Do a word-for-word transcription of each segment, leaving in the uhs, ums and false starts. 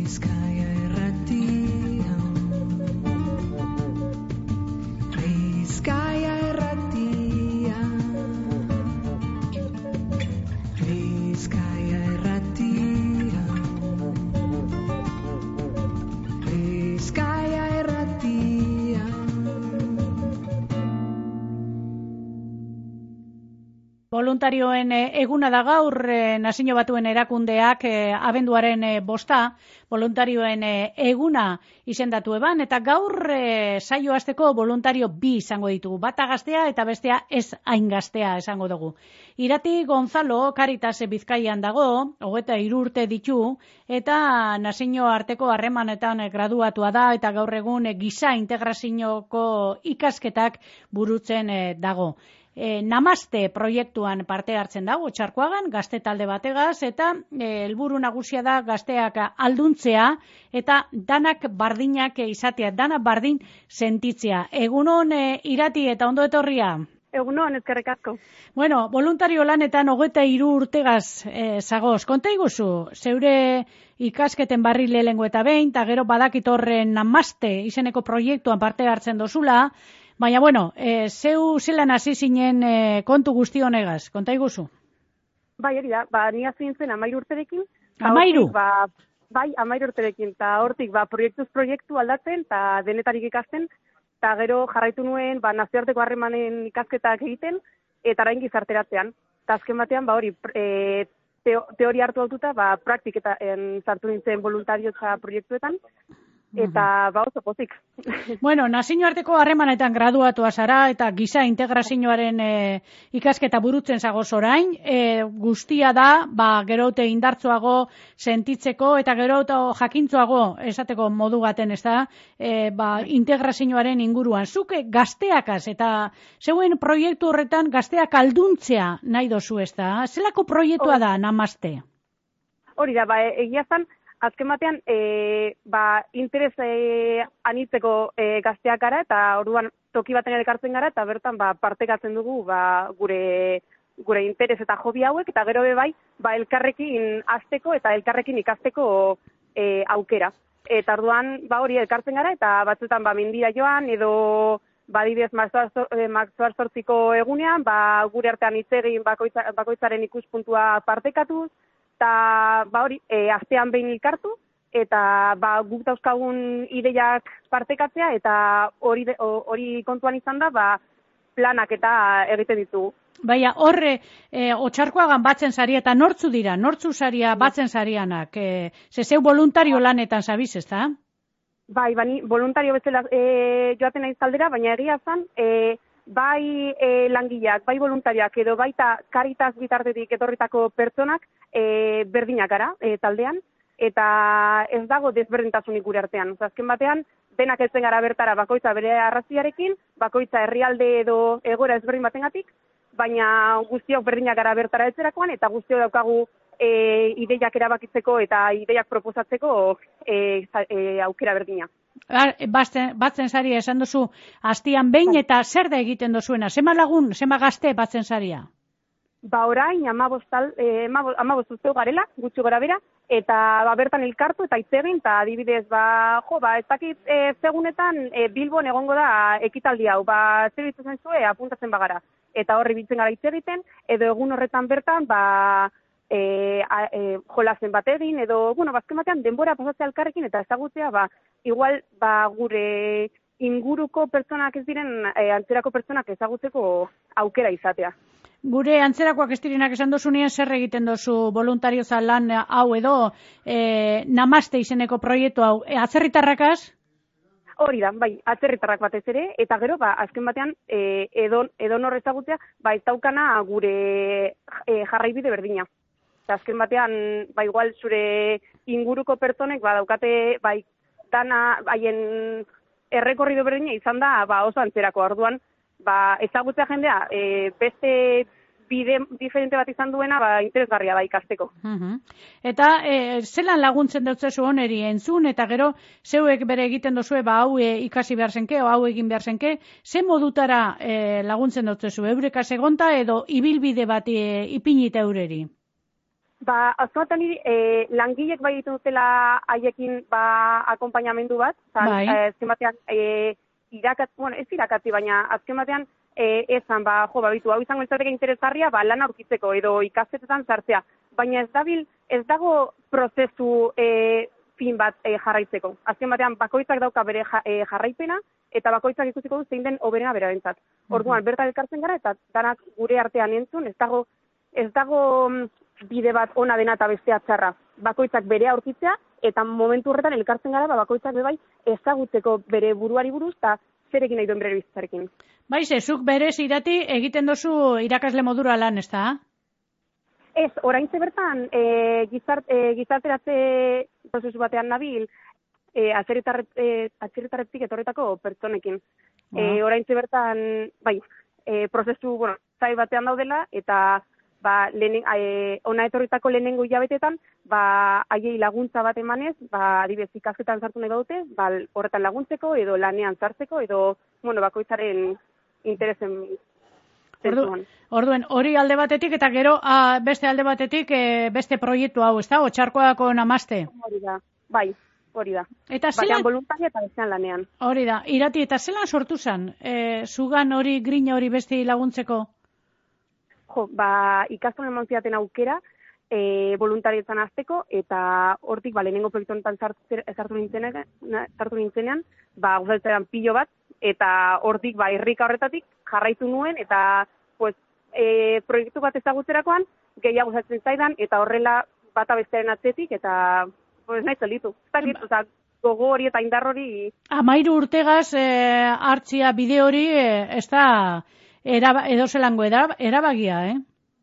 Voluntarioen eguna da gaur, Nazio Batuen Erakundeak abenduaren bosta, voluntarioen eguna izendatu eban, eta gaur saio hasteko voluntario bi izango ditugu, bata gaztea eta bestea ez hain gaztea esango dugu. Irati Gonzalo Caritas Bizkaian dago, hogeita hiru urte ditu, eta nazio arteko harremanetan graduatua da, eta gaur egun giza integrazioko ikasketak burutzen dago. E, Namaste proiektuan parte hartzen dago, Txarkoagan, gazte talde bategaz, eta helburu e, nagusia da gazteak alduntzea, eta danak bardinak izatea, danak bardin sentitzea. Egunon e, Irati eta ondo etorria? Egunon, ezkerrik asko. Bueno, voluntario lanetan hogeita hiru urtegaz e, zagoz, konta iguzu, zeure ikasketen barri lehengo eta behin, eta gero badakit horren Namaste izeneko proiektuan parte hartzen dozula. Baina, bueno, e, zeu zelan hasi zinen e, kontu guzti honegaz, konta iguzu? Bai, hori da, ba, ni hasi nintzen amairu urterekin. Amairu? Ba, bai, amairu urterekin, eta hortik, ba, proiektuz proiektu aldatzen, eta denetarik ikasten, eta gero jarraitu nuen, ba, nazioarteko harremanen ikasketak egiten, eta orain gizarteratzean. Eta azken batean, ba, hori, e, teo, teoria hartu altuta, ba, praktiketan sartu nintzen voluntariotza proiektuetan, eta ba oso pozik. Bueno, nazioarteko harremanetan graduatua zara eta giza integrazioaren e, ikasketa burutzen zagoz orain, e, guztia da, ba, gerote indartzuago sentitzeko eta gerote jakintzuago esateko modu baten, ez da, e, ba, integrazioaren inguruan. Zuke gazteakaz eta zeuen proiektu horretan gazteak alduntzea nahi dozu, ez da? Zelako proiektua da, Namaste? Hori da, ba, egia zan, azken batean, e, ba, interes e, anitzeko e, gazteak gara, eta orduan toki baten elkartzen gara, eta bertan ba, partekatzen dugu ba, gure, gure interes eta hobi hauek, eta gero be bai, ba, elkarrekin hasteko eta elkarrekin ikasteko e, aukera. Eta orduan, ba, hori elkartzen gara, eta batzuetan ba, mendira joan, edo badibidez martxoar zortziko egunean, ba, gure artean hitz egin bakoitza, bakoitzaren ikuspuntua partekatuz, eta ba hori, e, astean behin elkartu, eta ba, guk dauzkagun ideiak partekatzea, eta hori, hori kontuan izan da, ba, planak eta egiten ditugu. Baina, horre, e, Otxarkoagan batzen zaria, eta nortzu dira, nortzu zaria batzen zarianak, e, zezeu voluntario lanetan zabiz, ez da? Bai, bani, voluntario bezala e, joaten naiz taldera, baina egia zan, e, bai e, langileak, bai voluntariak, edo baita Caritas bitartetik etorritako pertsonak e, berdinak gara e, taldean, eta ez dago desberdintasunik gure artean. Azken batean, denak heltzen gara bertara bakoitza bere arraziarekin, bakoitza herrialde edo egoera ezberdin batengatik, baina guztiok berdinak gara bertara heltzerakoan, eta guztiok daukagu e, ideiak erabakitzeko eta ideiak proposatzeko e, e, aukera berdina. Batzen, batzen zaria esan duzu hastian behin eta zer da egiten dozuena? Zema lagun, zema gazte batzen zaria? Ba orain amabostal, eh, amabostuzteu garela, gutxi gora bera, eta ba, bertan elkartu eta hitz egin, eta adibidez, ba, jo, ba, ez dakit e, zegunetan e, Bilbon egongo da ekitaldi hau, ba, zer ditzen zuen, apuntatzen bagara, eta horri biltzen gara hitz egiten, edo egun horretan bertan, ba, E, a, e, jolazen bat egin, edo, bueno, bazken batean denbora pasatzea elkarrekin eta ezagutzea, ba, igual, ba, gure inguruko pertsonak ez diren, e, antzerako pertsonak ezagutzeko aukera izatea. Gure antzerakoak ez direnak esan dozunean zer egiten dozu voluntario lan hau edo e, Namaste izeneko proiektu hau, e, atzerritarrakaz? Hori da, bai, atzerritarrak batez ere, eta gero, ba, azken batean, e, edon, edon hor ezagutzea, ba, ez daukana gure e, jarraibide berdina. Eta azken batean, ba, igual zure inguruko pertsonek, ba, daukate, bai, dana, haien errekorrido berdina izan da, ba, oso antzerako orduan, ba, ezagutzea jendea, e, beste bide diferente bat izan duena, ba, interesgarria da ikasteko. Uh-huh. Eta e, zelan laguntzen dutzezu oneri entzun, eta gero zeuek bere egiten duzue, ba, hau e, ikasi behar zenke, o hau egin behar zenke, ze modutara e, laguntzen dutzezu, eureka segonta edo ibilbide bat e, ipinite eureri? Ba, azkoatan niri, e, langilek bai egiten dutela haiekin ba, akompainamendu bat, zan, Bai. e, azken batean, e, irakat, bueno, ez irakatzi, baina azken batean, e, ezan, ba, jo, babitu, hau izango izateke interesgarria, ba, lan aurkitzeko edo ikastetetan sartzea, baina ez dabil, ez dago prozesu e, fin bat e, jarraitzeko. Azken batean, bakoitzak dauka bere ja, e, jarraipena, eta bakoitzak ikusiko du zein den hoberena berarentzat. Orduan, bertan elkartzen gara, eta danak gure artean entzun, ez dago, ez dago bide bat ona dena eta bestea txarra. Bakoitzak bere aurkitzea, eta momentu horretan elkartzen gara, ba, bakoitzak bebai ezagutzeko bere buruari buruz, eta zerekin nahi duen bere bizitzarekin. Bai, zuk berez Irati egiten dozu irakasle modura lan, ez da? Ez, oraintze bertan, e, gizart, e, gizarteratze prozesu batean nabil, e, atzerritarretik e, etorretako pertsonekin. Ah. E, oraintze bertan, bai, e, prozesu, bueno, zai batean daudela, eta ba, lehenen, e, ona etorritako lehenengo hilabetetan, ba, haiei laguntza bat emanez, ba, adibidez ikasketan sartu nahi badute, ba, horretan laguntzeko, edo lanean sartzeko, edo, bueno, bakoitzaren interesen zentuan. Orduen, hori alde batetik, eta gero a, beste alde batetik e, beste proiektu hau, ez da? Otxarkoako namaste. Hori da, bai, hori da. Eta zelan? Batean voluntaria eta bestean lanean. Hori da, Irati, eta zelan sortu zen? E, zugan hori, grina hori beste laguntzeko? Jo, ba, ikastolen eman aukera, e, voluntarietzan azteko, eta hortik, ba, lehenengo proiektu honetan sartu nintzenean, sartu nintzenean, ba, guzaltzean pilo bat, eta hortik, ba, irrika horretatik jarraitu nuen, eta, pues, e, proiektu bat ezagutzerakoan, gehiago gustatzen zaidan, eta horrela bata bestearen atzetik, eta, pues, nahi zelitu. Eta, gogo hori eta indar hori... Amairu urtegaz, e, hartzia bide hori, e, ez da... Eraba, edo zelango erabagia, eh?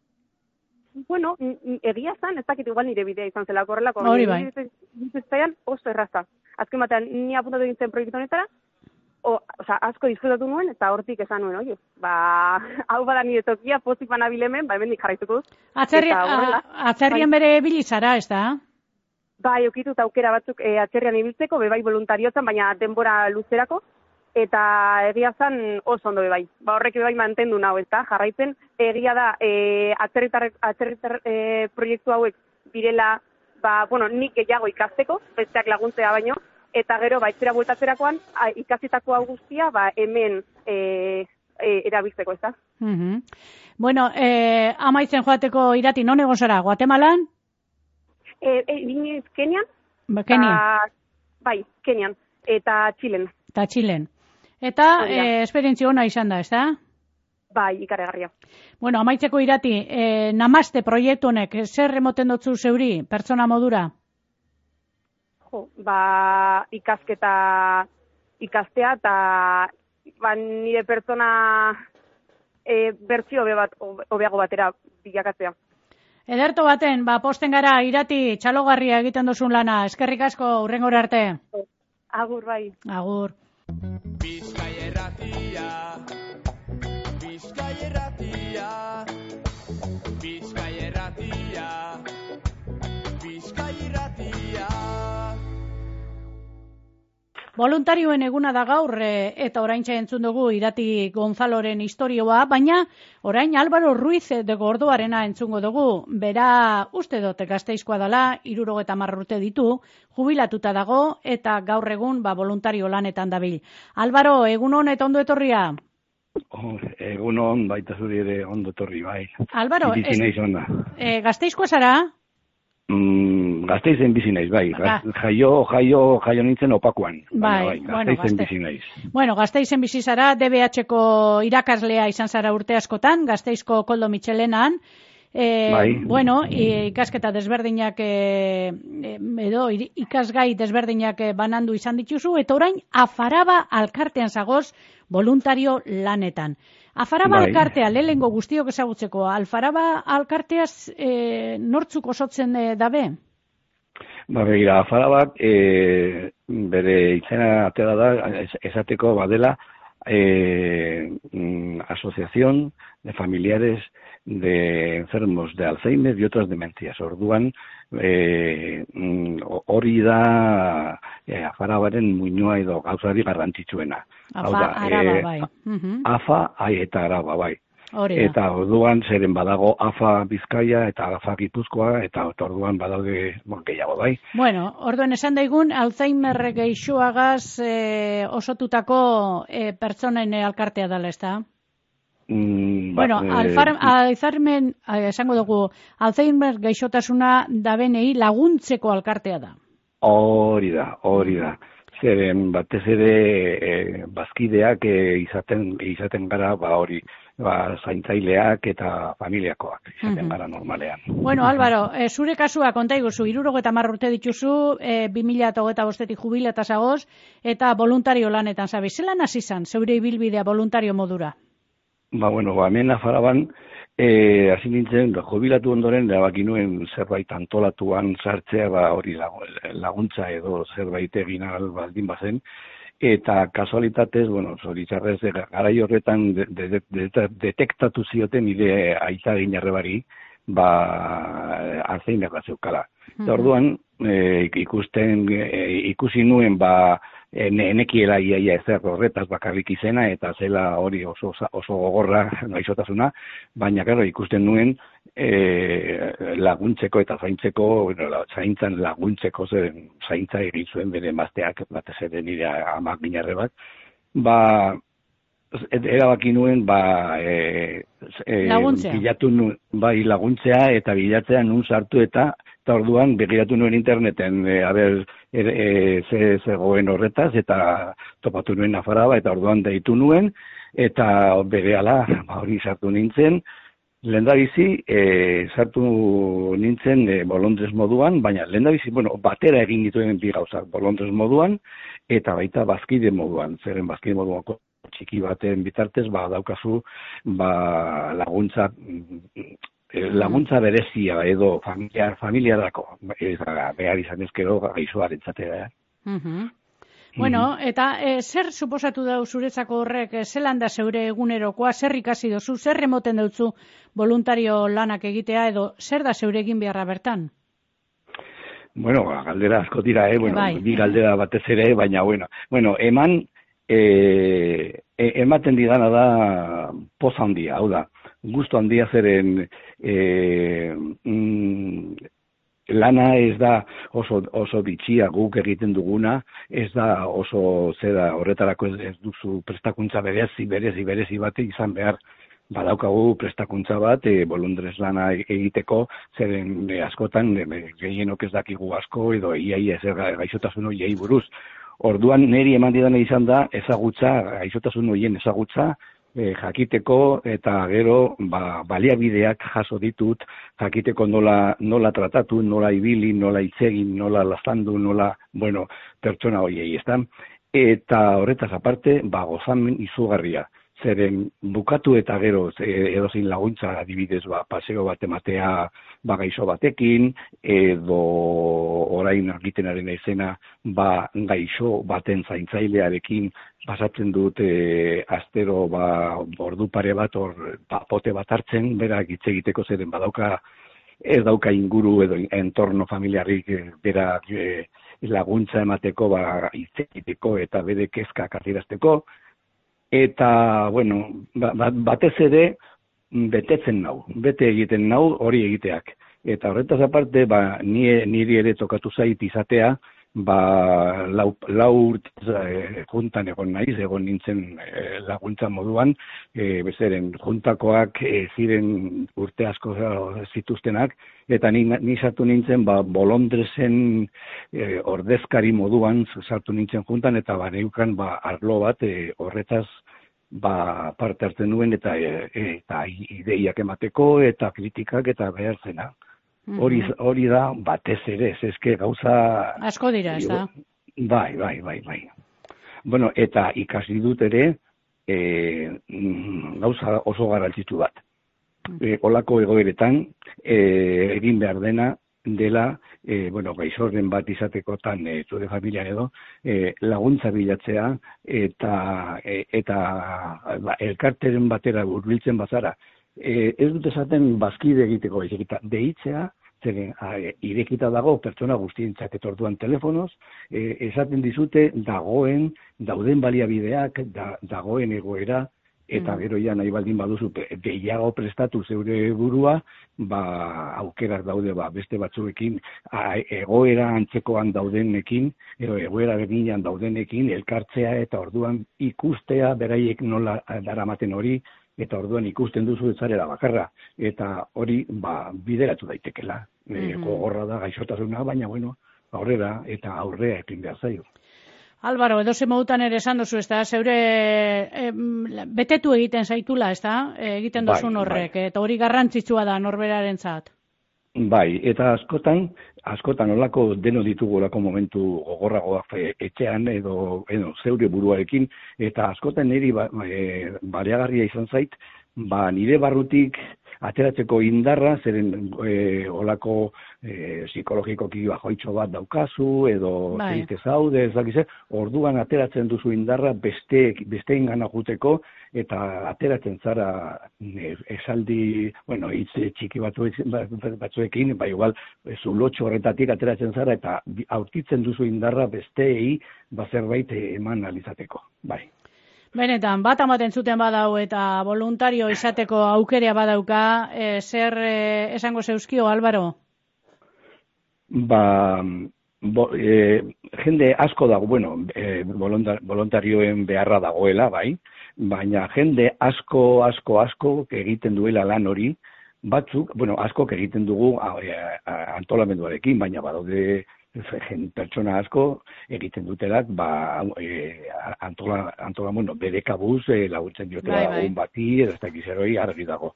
Bueno, egia zan, ez dakit igual nire bidea izan zelako horrelako. Hori bai. Bizitzean oso erraza. Azken batean, ni apuntatu dintzen proiektu honetara, o, oza, asko disfrutatu nuen, eta hortik esan nuen, oio, ba, hau bada nire tokia, pozik banabil hemen, ba, hemen dik jarraituko dut. Atzerri, a, atzerrian bai. Bere bilizara, ez da? Bai, okitut aukera batzuk e, atzerrian ibiltzeko, bebai voluntariotzen, baina denbora luzerako, eta egia zan oso ondo bebai. Ba, horrek bebai mantendu nahu, ez da, jarraitzen, egia da, e, atzerritar, atzerritar e, proiektu hauek direla, ba, bueno, nik gehiago ikasteko, besteak laguntzea baino, eta gero, ba, etxera bueltatzerakoan, ikasitako hau guztia, ba, hemen e, e, erabiltzeko, ez da. Uh-huh. Bueno, e, amaitzen joateko Irati, non egon zara, Guatemalan? E, e, Biniz, Kenian? Ba, Kenian. Ba, bai, Kenian, eta Txilen. Eta Txilen. Eta e, esperientzia ona izan da, ez da? Bai, ikaragarria. Bueno, amaitzeko Irati, e, namaste proiektu honek, zer emoten dutzu zeuri, pertsona modura? Jo, ba, ikasketa ikastea, eta ba, nire pertsona e, bertsio hobe bat, hobeago batera bilakatzea. Ederto baten, ba, posten gara, Irati, txalogarria egiten duzun lana, eskerrik asko, hurrengora arte. Agur, bai. Agur. Bizkai erratia, Bizkai erratia, Bizkai erratia, Bizkai erratia. Voluntarioen eguna da gaur, eta oraintxe entzun dugu Irati Gonzaloren istorioa, baina orain Álvaro Ruiz de Gordoarena entzungo dugu. Bera uste dut Gasteizkoa dela, hirurogeita hamar urte ditu, jubilatuta dago eta gaur egun ba, voluntario lanetan dabil. Álvaro, egun hon eta ondo etorria? Oh, egun hon baita zuri ere ondo etorri, bai. Álvaro, es, e, Gasteizkoa zara? Mm, Gasteizen bizi naiz, bai. Gaz, jaio, jaio, jaio nintzen opakuan. Bai, bai, bueno, Gasteizen Gazte... bizi naiz. Bueno, Gasteizen bizi zara, D B H-ko irakaslea izan zara urte askotan, Gasteizko Koldo Mitxelenan. E, bai. Bueno, ikasketa desberdinak e, edo ikasgai desberdinak banandu izan dituzu, eta orain Afaraba alkartean zagoz voluntario lanetan. Afaraba bai. Alkartea, lehengo guztiok ezagutzeko, Afaraba alkarteaz e, nortzuk osotzen e, dabe? Ba, begira, Afarabak e, bere izena atera da, esateko badela, e, asociación de familiares de enfermos de Alzheimer y otras demencias. Orduan, e, hori da e, Afarabaren muinoa edo gauzari garrantzitsuena. Afa, da, araba, e, bai. Uh-huh. Afa, ai, eta araba, bai. Hori da. Eta orduan zeren badago AFA Bizkaia eta AFA Gipuzkoa, eta orduan badaude bon, gehiago bai. Bueno, orduan esan daigun, Alzheimer geixoagaz e, osotutako e, pertsonen elkartea dela, ez da? Mm, Bueno, ba, alfar, eh, alzarmen, esango dugu, Alzheimer gaixotasuna dabenei laguntzeko alkartea da. Hori da, hori da. Zeren batez ere e, bazkideak e, izaten izaten gara ba hori, ba zaintzaileak eta familiakoak izaten gara normalean. Bueno, Álvaro, e, zure kasua konta iguzu, hirurogeita hamar urte dituzu, e, bi mila hogeita bostetik jubilata zagoz, eta voluntario lanetan zabi. Zelan hasi izan, zeure ibilbidea voluntario modura? Ba, bueno, ba, hemen Nafaraban, e, hasi nintzen, jubilatu ondoren, erabaki nuen zerbait antolatuan sartzea, ba, hori laguntza edo zerbait egin ahal baldin bazen, eta kasualitatez, bueno, zoritxarrez, garai horretan de, de, de, de, detektatu zioten nire aita ginarrebari, ba, Alzheimer bat zeukala. Eta orduan, e, ikusten, e, ikusi nuen, ba, enekiela iaia ezer horretaz bakarrik izena, eta zela hori oso, oso gogorra gaixotasuna, baina, claro, ikusten nuen e, laguntzeko eta zaintzeko, bueno, zaintzan laguntzeko zen zaintza egin zuen bere emazteak, batez ere nire amak ginarrebak, ba, erabaki nuen, ba, e, e, bilatu nuen, bai laguntzea eta bilatzea nun sartu eta, eta orduan begiratu nuen interneten, e, aber, e, e, ze zegoen horretaz, eta topatu nuen Nafaraba, eta orduan deitu nuen, eta berehala, ba, hori sartu nintzen, lehendabizi, e, sartu nintzen e, bolondrez moduan, baina lehendabizi, bueno, batera egin dituen bi gauzak, bolondrez moduan, eta baita bazkide moduan, zeren bazkide moduan txiki baten bitartez, ba, daukazu, ba, laguntza, laguntza berezia edo familiar, familiarako, behar izan ezkero gaixoaren zatera. Eh? Uh-huh. Bueno, eta e, zer suposatu dau zuretzako horrek, e, zelan da zeure egunerokoa, zer ikasi dozu, zer emoten dutzu voluntario lanak egitea, edo zer da zeure egin beharra bertan? Bueno, galdera asko dira, eh? Bueno, bai. Bi galdera batez ere, baina, bueno, bueno eman, E, e, ematen didana da poz handia, hau da, gustu handia zeren e, mm, lana ez da oso, oso bitxia guk egiten duguna, ez da oso zera horretarako ez, ez duzu prestakuntza berezi, berezi, berezi bat izan behar, badaukagu prestakuntza bat, e, bolondrez lana egiteko, zeren e, askotan e, gehienok ez dakigu asko, edo iaia ez gaixotasun horiei buruz. Orduan niri eman didana izan da ezagutza, gaixotasun horien ezagutza, e, jakiteko eta gero ba, baliabideak jaso ditut, jakiteko nola, nola tratatu, nola ibili, nola itzegin, nola laztandu, nola, bueno, pertsona horiei, ezta? Eta horretaz aparte, ba, gozamen izugarria. Zeren bukatu eta gero edozein laguntza adibidez ba, paseo bat ematea ba, gaixo batekin, edo orain argitenaren izena ba, gaixo baten zaintzailearekin pasatzen dut e, astero ba, ordu pare bat or, ba, pote bat hartzen, berak hitz egiteko zeren badauka ez dauka inguru edo entorno familiarrik e, berak e, laguntza emateko ba, hitz egiteko eta bere kezkak adierazteko. Eta, bueno, batez ere betetzen nau, bete egiten nau hori egiteak. Eta horretaz aparte, ba, nire, niri ere tokatu zait izatea, ba, lau, lau urtez e, juntan egon naiz, egon nintzen e, laguntza moduan, e, bezeren juntakoak e, ziren urte asko zituztenak, eta ni, ni sartu nintzen ba, bolondrezen e, ordezkari moduan sartu nintzen juntan, eta ba, neukan ba, arlo bat e, horretaz ba, parte hartzen nuen, eta, e, eta ideiak emateko, eta kritikak, eta behar zena. Hori, hori da batez ere, ez eske gauza... Asko dira, ez da? Bai, bai, bai, bai. Bueno, eta ikasi dut ere, e, gauza oso garrantzitsu bat. E, olako egoeretan, e, egin behar dena, dela, e, bueno, gaixoren bat izatekotan, e, zure familian edo, e, laguntza bilatzea, eta, e, eta ba, elkarteren batera hurbiltzen bazara. E, ez dut esaten bazkide egiteko, eta deitzea, zeren irekita dago pertsona guztientzat, eta orduan telefonoz, e, esaten dizute dagoen, dauden baliabideak, da, dagoen egoera, eta gero ja nahi baldin baduzu gehiago prestatu zeure burua, ba aukerak daude ba beste batzuekin a, egoera antzekoan daudenekin edo egoera berdinean daudenekin elkartzea eta orduan ikustea beraiek nola daramaten hori eta orduan ikusten duzu ez zarela bakarra eta hori ba bideratu daitekela. Mm-hmm. Gogorra da gaixotasuna, baina bueno, aurrera eta aurrea ekin behar zaio. Álvaro, edo ze modutan ere esan duzu, ezta, zeure e, betetu egiten zaitula, ezta, e, egiten duzun bai, horrek, bai. Eta hori garrantzitsua da norberarentzat. Bai, eta askotan, askotan olako deno ditugu olako momentu gogorragoak etxean edo, edo zeure buruarekin, eta askotan niri ba, e, bariagarria izan zait, ba nire barrutik ateratzeko indarra, zeren e, olako e, psikologikoki bajoitxo bat daukazu, edo bai. Triste zaude, ez dakize, orduan ateratzen duzu indarra beste, besteen gana juteko, eta ateratzen zara e, esaldi, bueno, hitz txiki batzuekin, bai igual, zulotxo horretatik ateratzen zara, eta aurkitzen duzu indarra besteei bazerbait eman alizateko, bai. Benetan, bat amaten zuten badau eta voluntario izateko aukerea badauka, e, zer e, esango zeuzkio, Álvaro? Ba, bo, e, jende asko dago, bueno, e, voluntarioen beharra dagoela, bai, baina jende asko, asko, asko egiten duela lan hori, batzuk, bueno, asko egiten dugu a, a, antolamenduarekin, baina badaude pertsona asko egiten dutelak, ba, e, antola, antola, bueno, bere kabuz e, laguntzen diotela bai, bai. Un bati, edo ez dakiz eroi argi dago.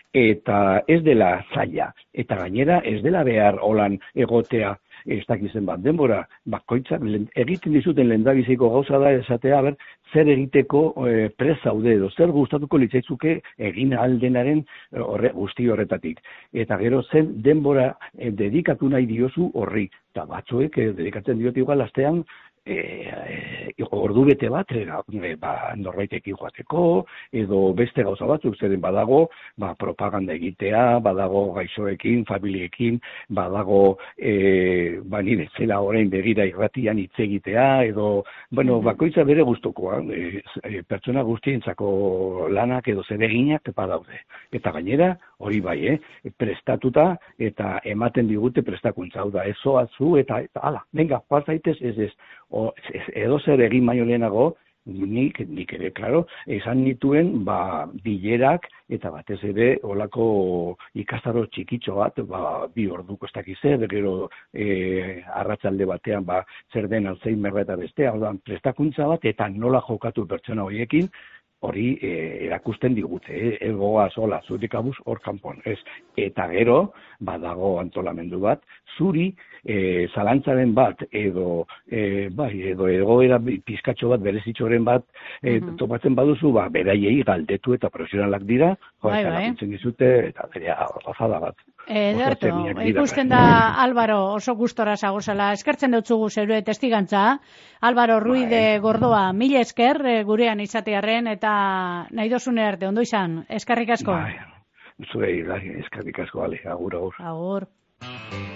Eta ez dela zaila, eta gainera ez dela behar holan egotea, ez dakizen bat denbora, bakoitzak egiten dizuten lehendabiziko gauza da esatea, ber, zer egiteko e, prest zaude edo, zer gustatuko litzaitzuke egin aldenaren horre, guzti horretatik. Eta gero zen denbora e, dedikatu nahi diozu horri, eta batzuek e, dedikatzen diote igual astean, E, e, ordu bete bat e, ba, norbaitekin joateko edo beste gauza batzuk zeren badago ba, propaganda egitea, badago gaixoekin, familiekin, badago e, ba, nire zela orain begira irratian hitz egitea edo, bueno, bakoitza bere gustukoa e, e, pertsona guztientzako lanak edo zereginak badaude eta gainera hori bai, eh, prestatuta eta ematen digute prestakuntza, hau da, ez zoatzu eta, eta ala, venga, pasaitez ez ez O, edo zer egin baino lehenago, nik, nik ere, klaro, esan nituen, ba, bilerak, eta batez ere, olako ikastaro txikitxo bat, ba, bi orduko ez dakiz zer, gero e, arratsalde batean, ba, zer den Alzheimer eta bestea, orduan, prestakuntza bat, eta nola jokatu pertsona horiekin, hori e, erakusten digute, eh? Egoa sola, zure kabuz hor kanpon, ez. Eta gero, badago antolamendu bat, zuri e, zalantzaren bat, edo, e, bai, edo egoera pizkatxo bat, berezitxoren bat, e, mm-hmm. topatzen baduzu, ba, beraiei galdetu eta profesionalak dira, jo, bai, eta bai. Laguntzen dizute, eta berea, gozada bat. Ederto, ikusten da Álvaro oso gustora zagozela, eskertzen dutzugu zeure testigantza, Álvaro Ruiz de Gordoa, mila esker gurean izatearren eta nahi dozune arte, ondo izan, eskerrik asko. Bai, zuei, eskerrik asko, ale, agur, agur. Agur.